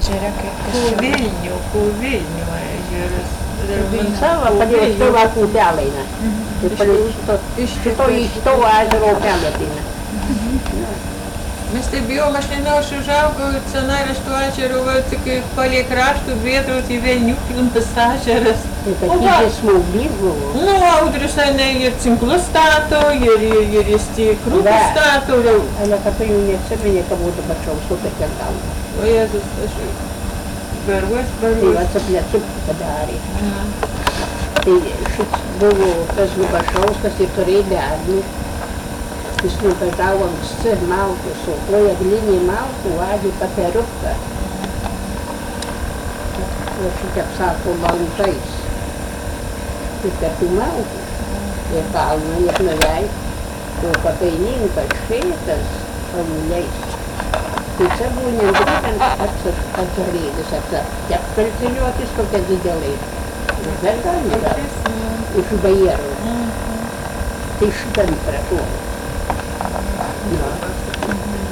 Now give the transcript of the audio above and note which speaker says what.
Speaker 1: ežere, kaip
Speaker 2: Vilnių ežeras.
Speaker 3: Sava, padėjo stovą kūtelainą. Ir padėjo iš to ežero upelėtina.
Speaker 2: Mes taip bijom, aš nežinau, aš užaugau senai to ežero, tik palei kraštų vėtraus į Velniukinas ežeras.
Speaker 3: Tai kad jis smauglys buvo.
Speaker 2: Nu, audrius ir cinklus stato, ir krūkus stato.
Speaker 3: Ale kad tai jau neatsiminė, kad būtų pačiaus upė kiek gauna.
Speaker 2: O Jėzus, aš barus.
Speaker 3: Tai va atsiplėsuk padarė. Tai šits buvo tas Lubašauskas ir turėjo bernių. Jis nuvažiavo anksti maltų, saukoja glinį maltų, vadė paperiuką. O šitiek sako lantais. Ir per tų maltų. Ir kalną net nuveik. O papaininkas šitas pamuliais. Tai čia buvo nendrėkant atsarėdis, tiek kalciniuotis tokia didelai. Bet gal nėra. Iš bajerų. Tai šitam prašuoju.